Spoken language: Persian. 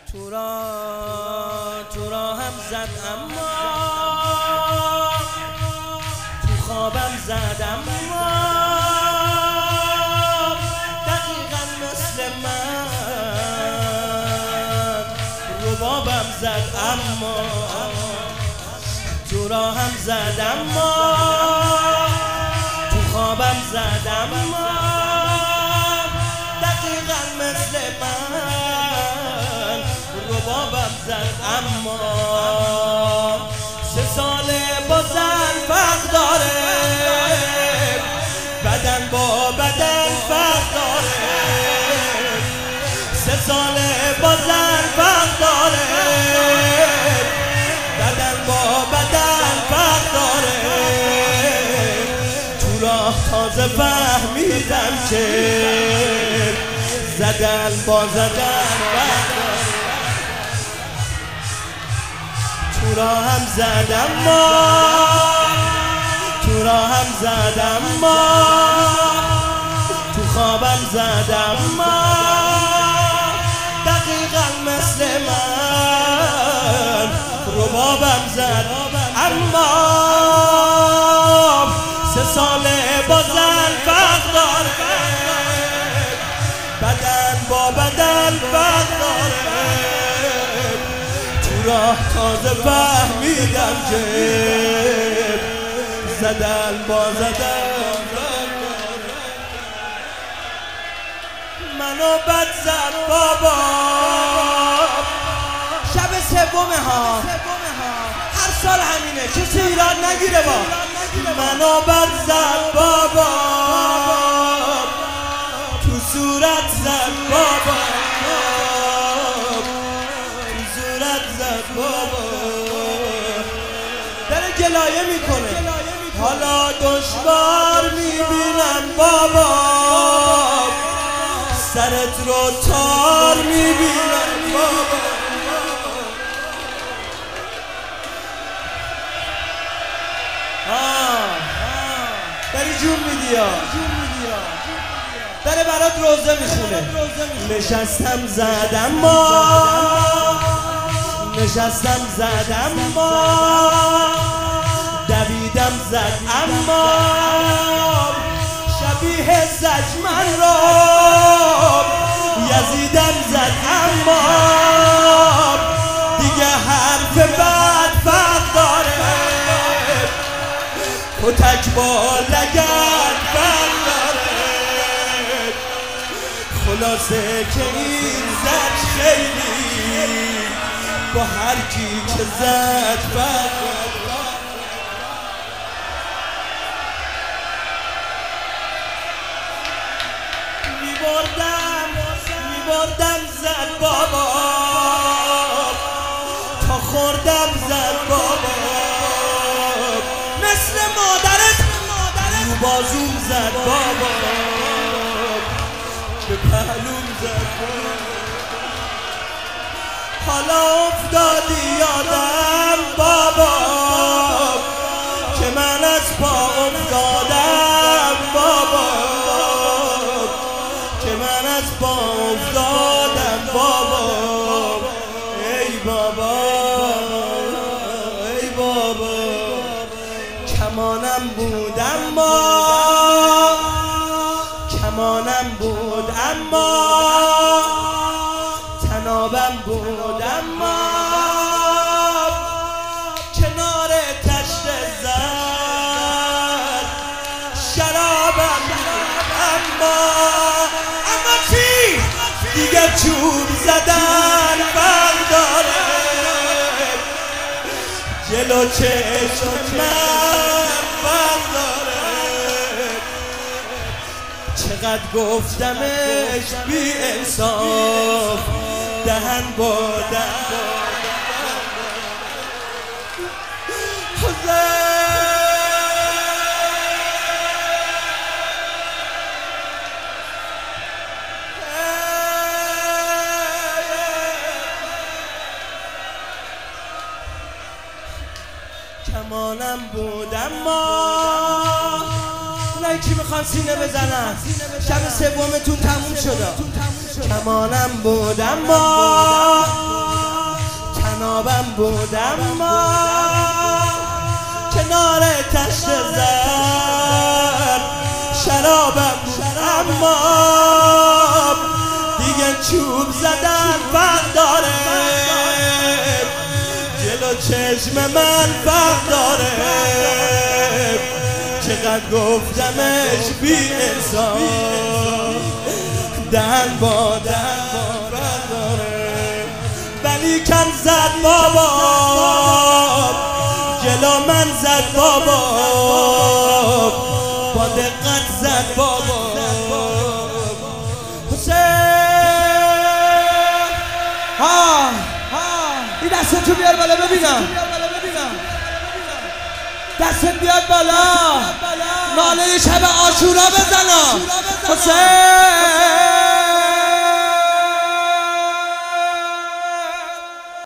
تو را هم زد اما تو خوابم زد اما دقیقا مثل من ربابم زد اما تو را هم زد اما تو خوابم زد اما دقیقا مثل من ربابم زد اما 3 ساله با زن فرق داره بدن با بدن فرق داره 3 ساله با زن فرق داره بدن با بدن فرق داره تو راه تازه فهمیدم که زدن با زدن فرق داره تو را هم زدم ما تو را هم زدم ما تو خوابم زدم ما دقیقا مثل من ربابم زد اما 3 ساله با زن فرق داره بدن با بدن فرق داره راه تازه فهمیدم که زدن با زدن منو بد زد بابا شب 3 ها هر سال همینه کسی ایراد نگیره با منو بد زد بابا تو صورت زد بابا داره گلایه میکنه حالا دشوار میبینم بابا سرت رو تار میبینم بابا داری جون میدی داره برات روزه میخونه نشستم زدم ما نشستم زد اما دویدم زد اما شبیه زجمن رو یزیدم زد اما دیگه حرف بد فرق داره کتک با لگد فرق داره خلاصه که این زج خیلی با هر کی که زد فرق میبردم زد بابا تا خوردم زد بابا مثل مادرت رو بازوم زد بابا به پهلوم زد بابا حالا افتادی یادم بابا که من از پا افتادم بابا که من از پا افتادم بابا ای بابا ای بابا کمانم بود اما کمانم بود اما تنابم بود اما کنار تشت زد شرابم اما چی؟ دیگه چوب زدن فرق داره جلو چشم من فرق داره چقدر گفتمش بی انصاف دهن با دهن کمانم بود اما اونایی که میخوان سینه بزنن شب 3 تون تموم شده کمانم بود اما خوابم بودم ما کنار تشت زر شرابم بود اما دیگه چوب زدن فرق داره جلو چشم من فرق داره چقدر گفتمش بی انسان دهن با دهن فرق داره ولی کن زد بابا جلو من زد بابا با دقت زد بابا حسین این دستتو بیار بالا ببینم دستت بیاد بالا ناله شب عاشورا بزنم حسین